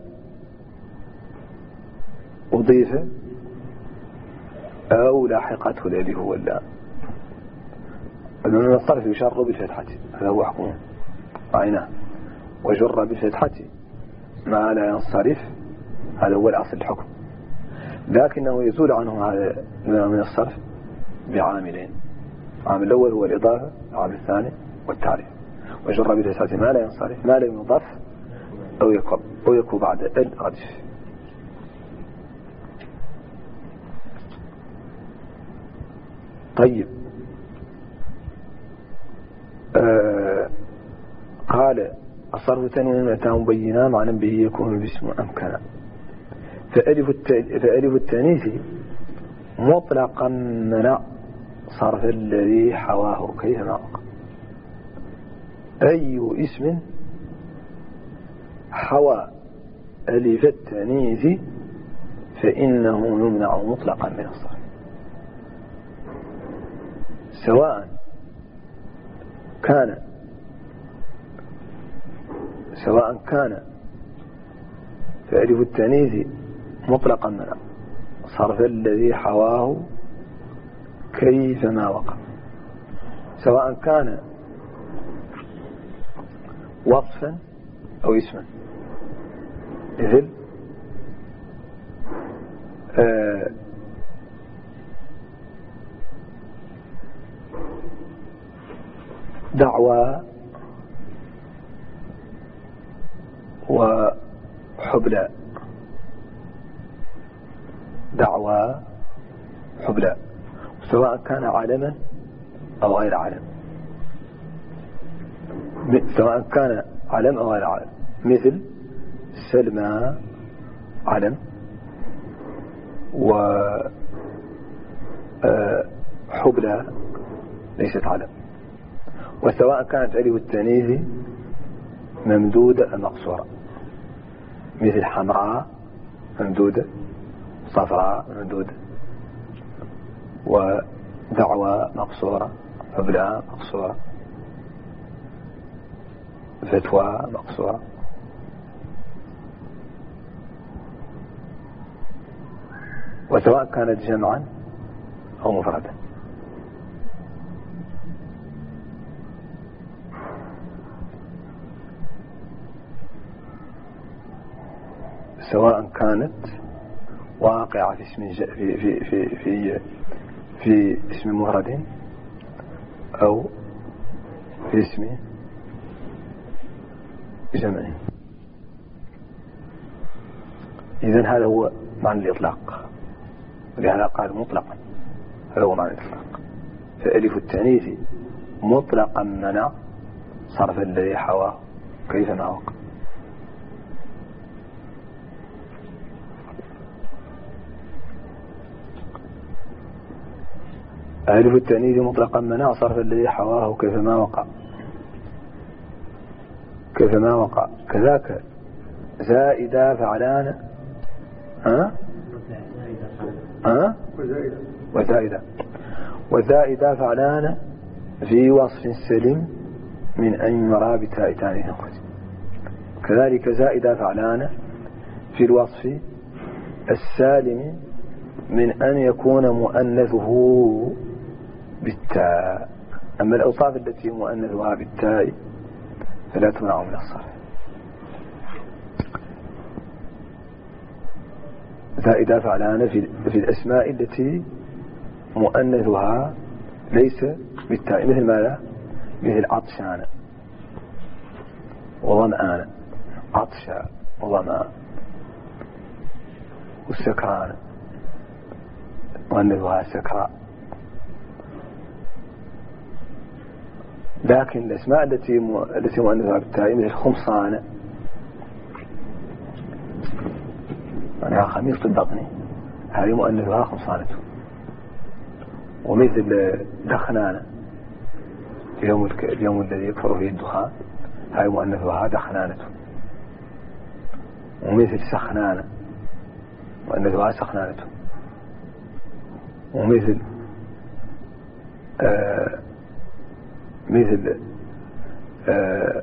أضيف أو لاحقته الذي هو اللام. الممنوع من الصرف يشر بالفتحة، هذا هو حكمه رأيناه، وجر بالفتحة ما لا ينصرف، هذا هو الأصل الحكم. لكنه يزول عنه هذا من الصرف بعاملين: العامل الأول هو الإضافة، العامل الثاني والتعريف. وجر بالفتحة ما لا ينصرف ما لا يضاف أو يكب أو يكب بعد الردف. طيب آه قال الصرف تنوين أتى مبينا معنى به يكون الاسم أمكنا. فألف, فألف التانيث مطلقا منع صرف الذي حواه كيفما وقع. أي اسم حوى ألف التانيث فإنه يمنع مطلقا من الصرف، سواء كان سواء كان فألف التانيث مطلقا منع صرف الذي حواه كيفما وقع، سواء كان وصفا أو اسما، مثل آه دعوى وحبلى، دعوى حبلى، سواء كان علما أو غير علم، سواء كان علم أو غير علم، مثل سلمى علم وحبلى ليست علم. وسواء كانت ألف التانيث ممدودة أم مقصورة، مثل حمراء ممدودة، صفراء ممدودة، ودعوى مقصورة، حبلى مقصورة، فتوى مقصورة. وسواء كانت جمعا أو مفردا. سواء كانت واقعة في اسم في في في في, في اسم مفرد أو في اسم جمع. إذن هذا هو معنى الإطلاق، ولهذا قال مطلقا، هذا هو معنى الإطلاق. فألف التانيث مطلقا منع صرف الذي حواه كيفما وقع. ألف التانيث مطلقا منع صرف الذي حواه كيفما وقع، كيفما وقع. كذاك زائدة فعلان ها ها وزائدة وزائدة فعلان في وصف سلم من أن يرى بتاء تانيث. كذلك زائدة فعلان في الوصف السالم من أن يكون مؤنثه بالتاء. أما الأوصاف التي مؤنثها بالتاء فلا تمنع من الصرف. زائدة فعلان في, في الأسماء التي مؤنثها ليس بالتاء، مثل ماذا؟ مثل عطشان وظمآن، عطشا وظمآن، والسكران مؤنثها سكراء. لكن الأسماء التي التي مؤنثها بالتاء مثل خمصان، معناها خميص البطن، هذه مؤنثها خمصانته. ومثل دخنان، اليوم اليوم الذي يكثر فيه الدخان، هذه مؤنثها دخنانته. ومثل سخنان مؤنثها سخنانته. ومثل آه مثل آه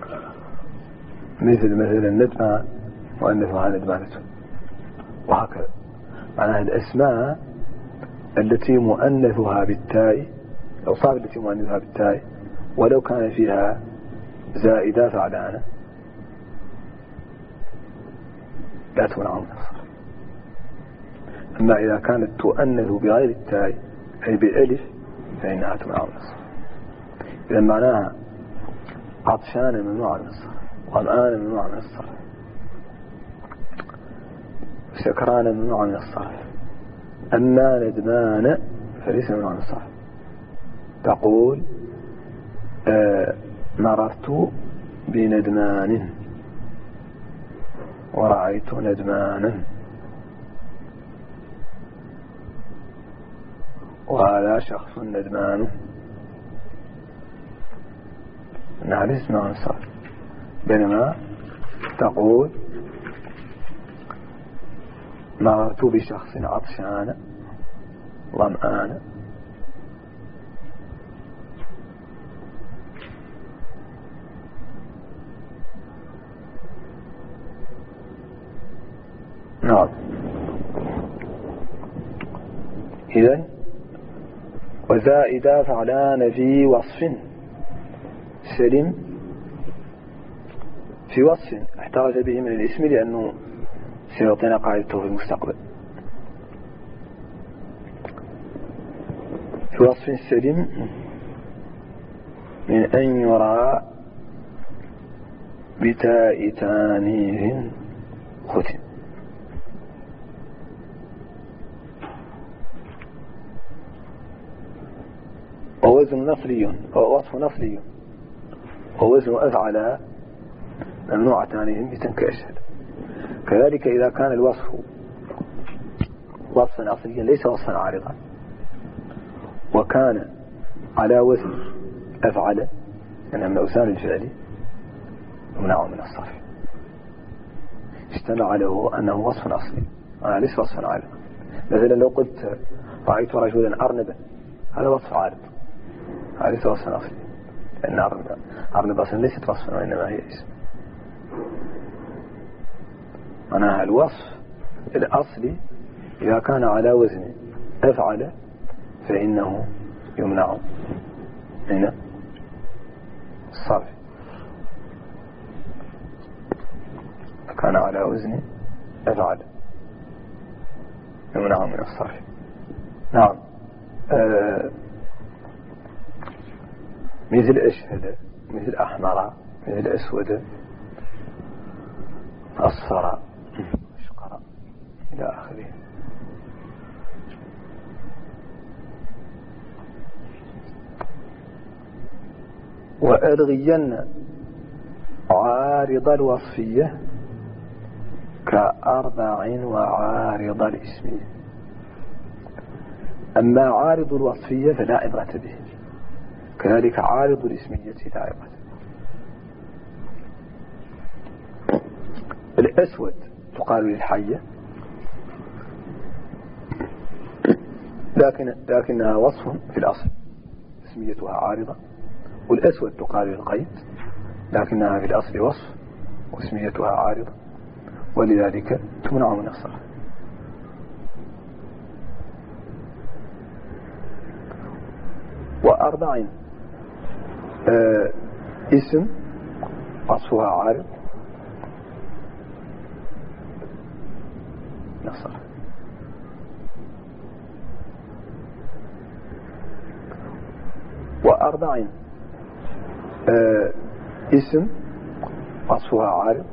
مثل مثل الندمان مؤنثها ندمانته، وهكذا. معناها الأسماء التي مؤنثها بالتاء، الأوصاف التي مؤنثها بالتاء ولو كان فيها زائدة فعلانة لا تمنع من الصرف. أما إذا كانت تؤنث بغير التاء أي بالألف فإنها تمنع من الصرف. إذا معناها عطشان ممنوع من الصرف، ظمآن ممنوع من الصرف، سكران ممنوع من الصرف. أما ندمان فليس ممنوع من الصرف. تقول آه مررت بندمان ورأيت ندمانا، وهذا شخص ندمان، إنها ليست ممنوع من الصرف. بينما تقول مررت بشخص عطشان ظمآن نعم. إذن وزائدا فعلان في وصف سلم في وصف احترز به من الاسم لأنه سيعطينا قاعدته في المستقبل. في وصف سلم من أن يرى بتاء تانيث ختم. ووزن نصلي ووصف نصلي ووزن أفعل ممنوع تانيث بتنكأشهد. كذلك إذا كان الوصف وصفا أصليا ليس وصفا عارضا وكان على وزن أفعل يعني من أوزان الفعل يمنع من الصرف. اجتمع له أنه وصف أصلي أنا ليس وصفا عارضا. مثلا لو قلت رأيت رجلا أرنبا هذا وصف عارض هذا ليس وصفا أصلي لأن أرنب أصلا ليست وصفا وإنما هي اسم. معناها الوصف الأصلي إذا كان على وزن أفعل فإنه يمنع من الصرف. كان على وزن أفعل يمنع من الصرف. نعم. آه مثل أشهد مثل أحمر مثل أسود أصفر أشقر إلى آخره. وألغين عارض الوصفية كأربع وعارض الاسمية. أما عارض الوصفية فلا عبرة به كذلك عارض الاسمية لا عبرة به. الأسود تقال للحية لكن لكنها وصف في الأصل اسميتها عارضة. والأسود تقال للقيد لكنها في الأصل وصف واسميتها عارضة ولذلك تمنع من الصرف. وأربع آه اسم وصفها عارض نصر. وأربع آه اسم وصفها عارض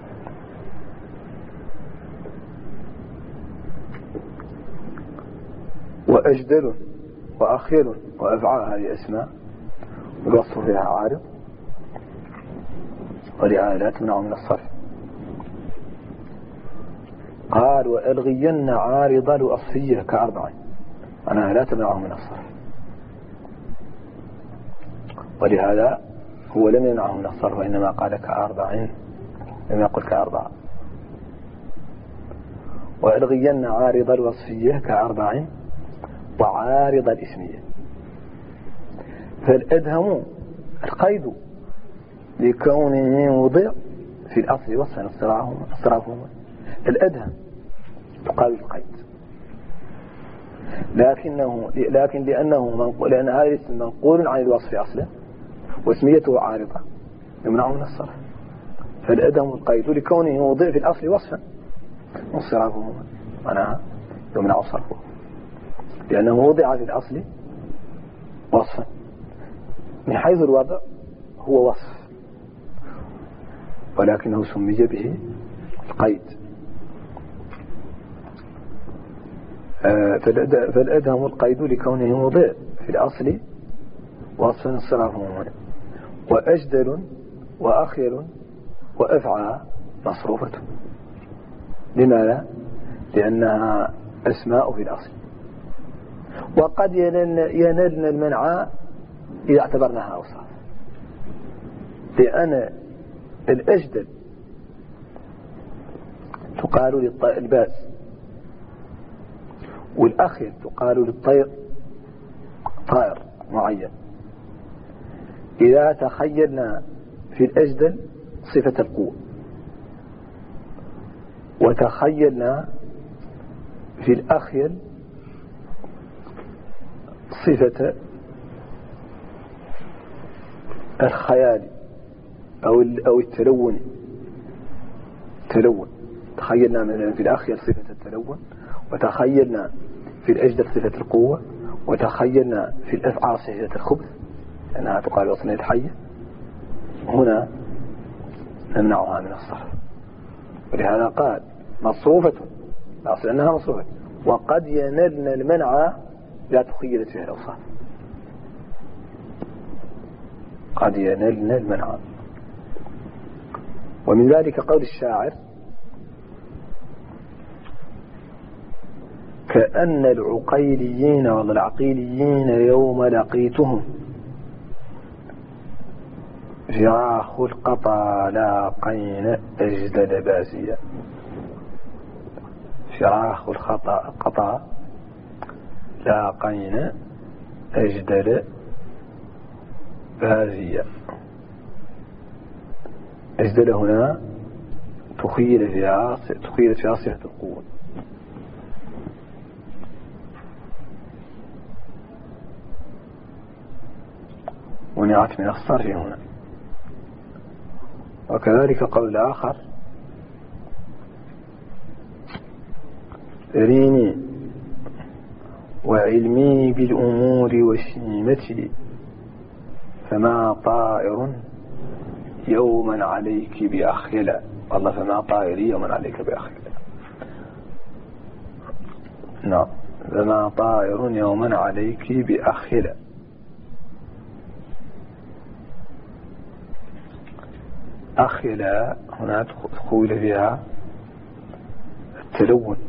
وأجدل وأخير وأفعال هذه أسماء والوصف فيها عارض ولهذا لا تمنع من الصرف. قال وألغين عارض الوصفية كأربع أنا لا تمنع من الصرف ولهذا هو لم يمنعه من الصرف وإنما قال كأربع لم يقل كأربع. وألغين عارض الوصفية كأربع وعارض الاسمية. فالأدهم القيد لكونه وضع في الأصل وصفا اصطرافهما. الأدهم تقال القيد لكنه لكن لأنه منقول لأن هذا الاسم منقول عن الوصف أصلا واسميته عارضة يمنع من الصرف. فالأدهم القيد لكونه وضع في الأصل وصفا اصطرافهما معناها يمنع صرفه لأنه وضع في الأصل وصفا من حيث الوضع هو وصف ولكنه سمي به القيد. فالأدهم القيد لكونه وضع في الأصل وصفا اصطرافهما. وأجدل وأخير وأفعى مصروفة. لماذا؟ لأنها أسماء في الأصل وقد ينلن المنع إذا اعتبرناها أوصاف. لأن الأجدل تقال للباس والأخير تقال للطير طائر معين. إذا تخيلنا في الأجدل صفة القوة وتخيلنا في الأخيل صفة الخيال أو أو التلون تلون تخيلنا مثلا في الأخيل صفة التلون، وتخيلنا في الأجدر صفة القوة، وتخيلنا في الأفعال صفة الخبث أنها تقال وصنية حية. هنا نمنعها من الصرف، ولهذا قال مصروفة، أصل أنها مصروفة، وقد ينلنا المنع لا تخيلت فيها الأوصاف، قد ينلنا المنع. ومن ذلك قول الشاعر: كأن العقيليين والعقيليين يوم لقيتهم فراخ القطا لاقين أجدل بازيا. فراخ الخطا قطا لاقين أجدل بازيا. أجدل هنا تخيل فيها تخيل فيها صفة القوة. ونعت من الصرف هنا. وكذلك قول آخر: ريني وعلمي بالأمور وشيمتي فما طائر يوما عليك بأخيلا. والله فما طائر يوما عليك بأخيلا. نعم، فما طائر يوما عليك بأخيلا. أخيلا هنا تخول فيها التلون.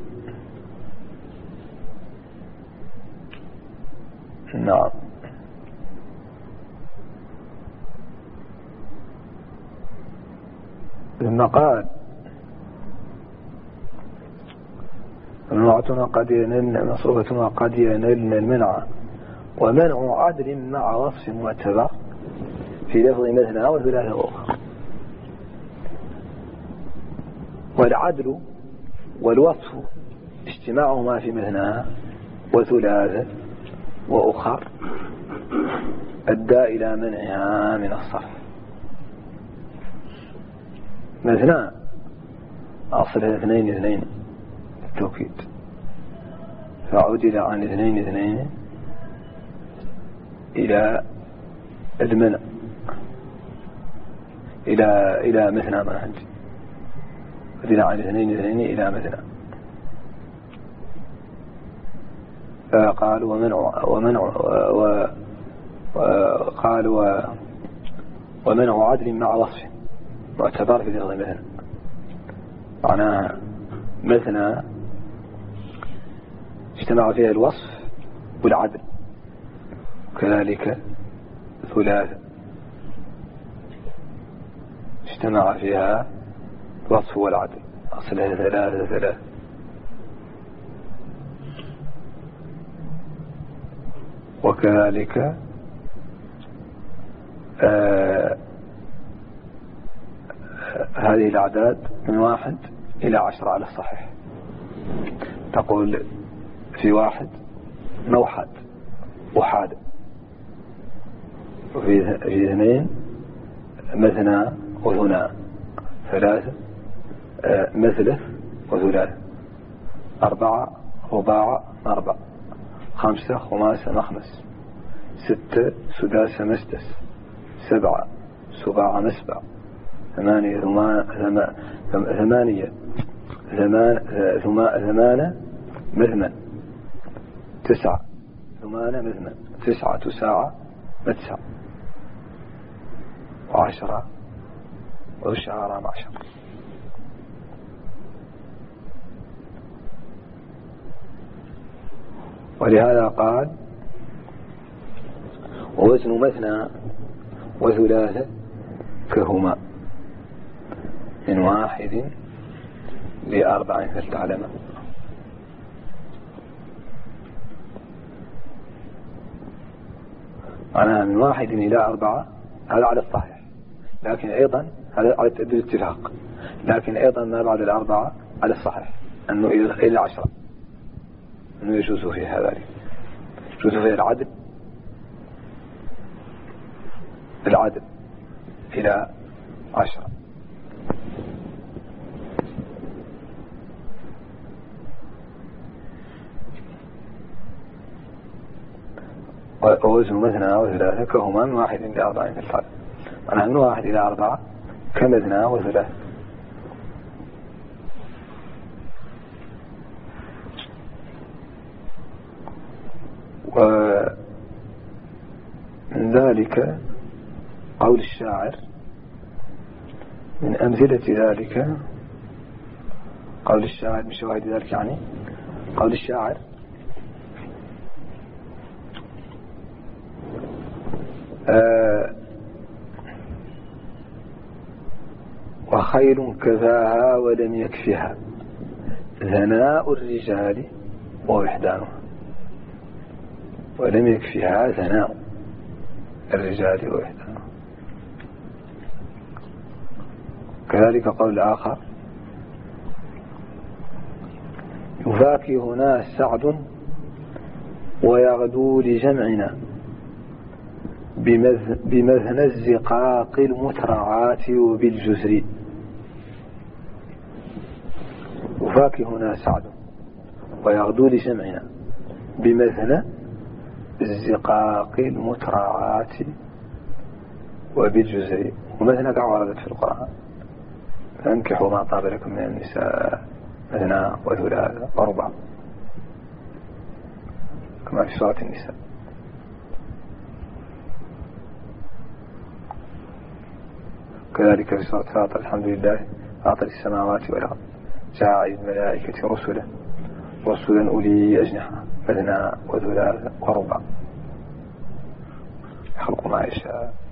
نعم. ثم قال: منعتنا قد ينلن مصروفتنا قد ينلن المنع، ومنع عدل مع وصف معتبر في لفظ مثنى وثلاثة أخرى. والعدل والوصف اجتماعهما في مثنى وثلاثة وأخر أدى إلى منعها من الصرف. مثنى أصلها اثنين اثنين التوكيد، فعدل عن اثنين اثنين إلى المنع، إلى إلى مثنى ما عندي، عدل عن اثنين اثنين إلى مثنى. فقال ومنع ومنع وقال ومنع عدل مع وصف معتبر في لفظ مثنى. معناها مثنى اجتمع فيها الوصف والعدل، كذلك ثلاثة اجتمع فيها الوصف والعدل، أصلها ثلاثة ثلاثة. وكذلك آه هذه الأعداد من واحد إلى عشرة على الصحيح. تقول في واحد موحد وحاد، وفي اثنين مثنى وثناء، ثلاثة آه مثله وثلاثة، أربعة رباع أربع، خمسة خماسة مخمس، ستة سداسة مسدس، سبعة سباع مسبع، ثمانية ثمانية ثمانة مثمن، تسعة ثمانة مثمن، تسعة ساعة متسع، وعشرة وشعر معشر. ولهذا قال: ووزن مثنى وثلاثة كهما من واحد لأربع فلتعلم. معناها من واحد إلى أربعة، هذا على الصحيح، لكن أيضا هذا على الاتفاق، لكن أيضا ما بعد الأربعة على الصحيح أنه إلى عشرة، أنه يجوز فيها ذلك، يجوز فيها العدل العدل إلى عشرة. ووزن مثنى وثلاثة كهما من واحد إلى أربعة في الحال، معناها من واحد إلى أربعة كمثنى وثلاثة. ومن ذلك قول الشاعر، من أمثلة ذلك قول الشاعر، من شواهد ذلك يعني قول الشاعر: آه وخيل كفاها ولم يكفها ثناء الرجال ووحدانها. ولم يكفها ثناء الرجال ووحدانها. كذلك قول الآخر: يفاكهنا سعد ويغدو لجمعنا بمذنى الزقاق المترعات وبالجزر. يفاكهنا سعد ويغدو لجمعنا بمذنى الزقاق المترعات وبالجزر. ومثنى كما وردت في القرآن: فانكحوا ما طاب لكم من النساء مثنى وثلاث ورباع، كما في سورة النساء. كذلك في سورة فاطر: الحمد لله فاطر السماوات والأرض جاعل الملائكة رسلا رسلا أولي أجنحة مثنى وثلاث ورباع يخلق ما يشاء